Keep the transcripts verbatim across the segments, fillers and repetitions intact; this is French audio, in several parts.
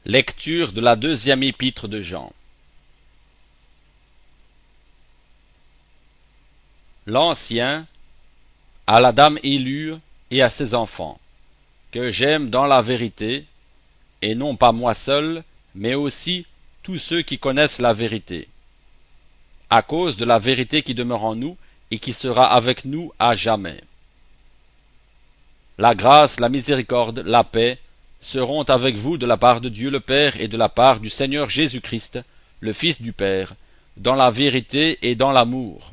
Lecture de la deuxième épître de Jean. L'Ancien, à la dame élue et à ses enfants, que j'aime dans la vérité, et non pas moi seul, mais aussi tous ceux qui connaissent la vérité, à cause de la vérité qui demeure en nous et qui sera avec nous à jamais. La grâce, la miséricorde, la paix seront avec vous de la part de Dieu le Père et de la part du Seigneur Jésus-Christ, le Fils du Père, dans la vérité et dans l'amour.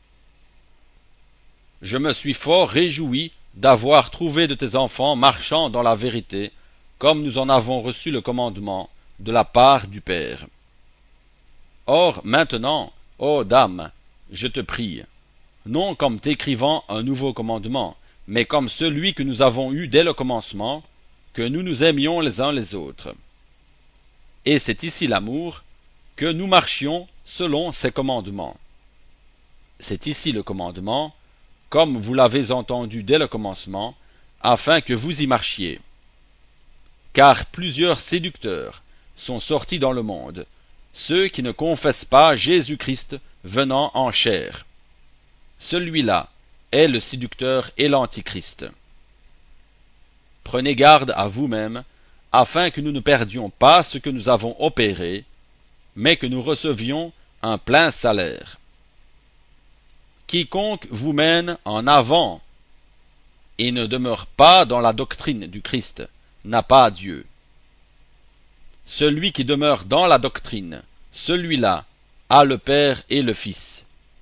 Je me suis fort réjoui d'avoir trouvé de tes enfants marchant dans la vérité, comme nous en avons reçu le commandement de la part du Père. Or maintenant, ô dame, je te prie, non comme t'écrivant un nouveau commandement, mais comme celui que nous avons eu dès le commencement, que nous nous aimions les uns les autres. Et c'est ici l'amour, que nous marchions selon ses commandements. C'est ici le commandement, comme vous l'avez entendu dès le commencement, afin que vous y marchiez. Car plusieurs séducteurs sont sortis dans le monde, ceux qui ne confessent pas Jésus-Christ venant en chair. Celui-là est le séducteur et l'antichrist. Prenez garde à vous-mêmes, afin que nous ne perdions pas ce que nous avons opéré, mais que nous recevions un plein salaire. Quiconque vous mène en avant et ne demeure pas dans la doctrine du Christ n'a pas Dieu. Celui qui demeure dans la doctrine, celui-là a le Père et le Fils.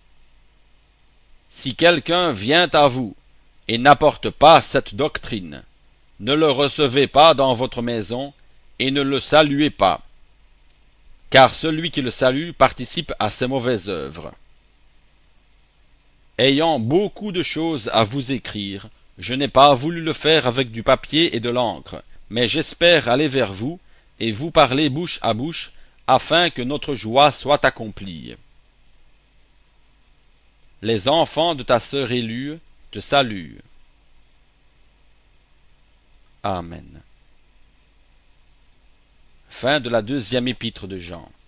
Si quelqu'un vient à vous et n'apporte pas cette doctrine, ne le recevez pas dans votre maison et ne le saluez pas, car celui qui le salue participe à ses mauvaises œuvres. Ayant beaucoup de choses à vous écrire, je n'ai pas voulu le faire avec du papier et de l'encre, mais j'espère aller vers vous et vous parler bouche à bouche, afin que notre joie soit accomplie. Les enfants de ta sœur élue te saluent. Amen. Fin de la deuxième épître de Jean.